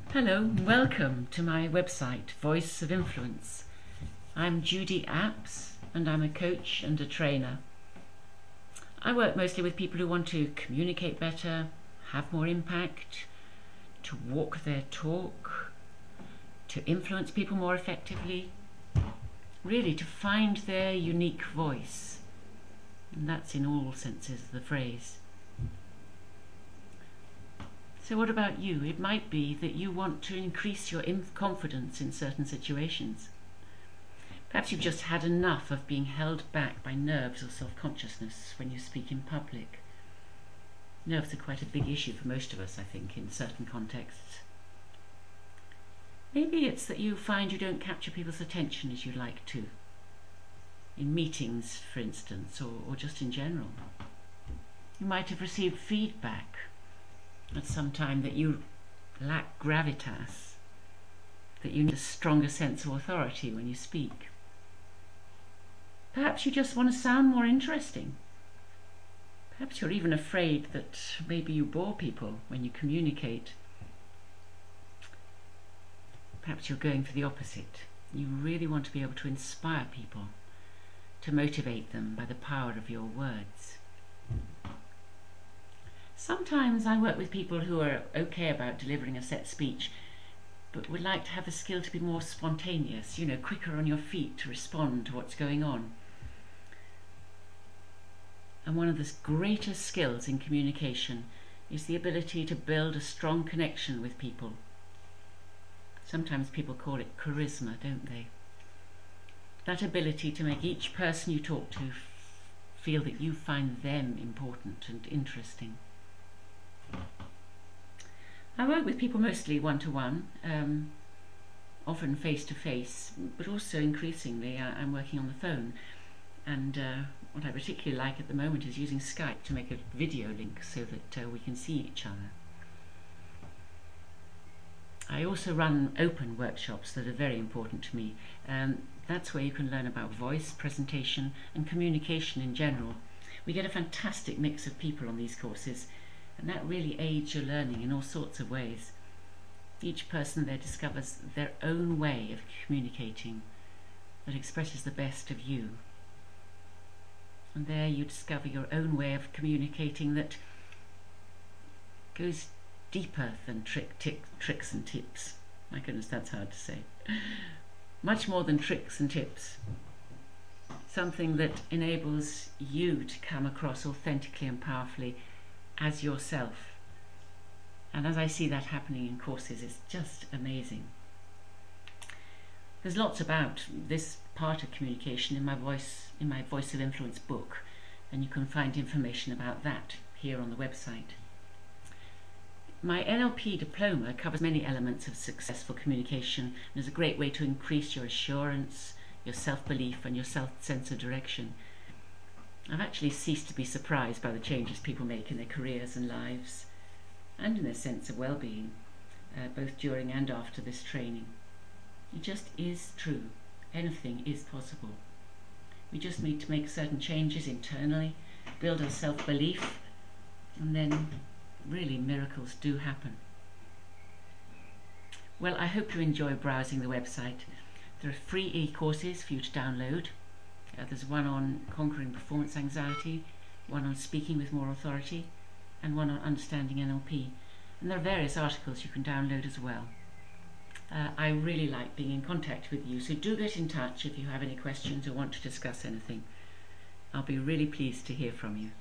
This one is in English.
Hello, welcome to my website, Voice of Influence. I'm Judy Apps and I'm a coach and a trainer. I work mostly with people who want to communicate better, have more impact, to walk their talk, to influence people more effectively, really to find their unique voice. And that's in all senses of the phrase. So what about you? It might be that you want to increase your confidence in certain situations. Perhaps you've just had enough of being held back by nerves or self-consciousness when you speak in public. Nerves are quite a big issue for most of us, I think, in certain contexts. Maybe it's that you find you don't capture people's attention as you'd like to. In meetings, for instance, or just in general. You might have received feedback at some time that you lack gravitas, that you need a stronger sense of authority when you speak. Perhaps you just want to sound more interesting. Perhaps you're even afraid that maybe you bore people when you communicate. Perhaps you're going for the opposite. You really want to be able to inspire people, to motivate them by the power of your words. Sometimes I work with people who are okay about delivering a set speech, but would like to have the skill to be more spontaneous, quicker on your feet to respond to what's going on. And one of the greatest skills in communication is the ability to build a strong connection with people. Sometimes people call it charisma, don't they? That ability to make each person you talk to feel that you find them important and interesting. I work with people mostly one-to-one, often face-to-face, but also increasingly I'm working on the phone. And what I particularly like at the moment is using Skype to make a video link so that we can see each other. I also run open workshops that are very important to me. That's where you can learn about voice, presentation and communication in general. We get a fantastic mix of people on these courses, and that really aids your learning in all sorts of ways. Each person there discovers their own way of communicating that expresses the best of you. And there you discover your own way of communicating that goes deeper than tricks and tips. My goodness, that's hard to say. Much more than tricks and tips. Something that enables you to come across authentically and powerfully as yourself. And as I see that happening in courses, it's just amazing. There's lots about this part of communication in my Voice of Influence book, and you can find information about that here on the website. My NLP diploma covers many elements of successful communication and is a great way to increase your assurance, your self-belief and your sense of direction. I've actually ceased to be surprised by the changes people make in their careers and lives, and in their sense of well-being, both during and after this training. It just is true. Anything is possible. We just need to make certain changes internally, build our self-belief, and then really miracles do happen. Well, I hope you enjoy browsing the website. There are free e-courses for you to download. There's one on conquering performance anxiety, one on speaking with more authority, and one on understanding NLP. And there are various articles you can download as well. I really like being in contact with you, so do get in touch if you have any questions or want to discuss anything. I'll be really pleased to hear from you.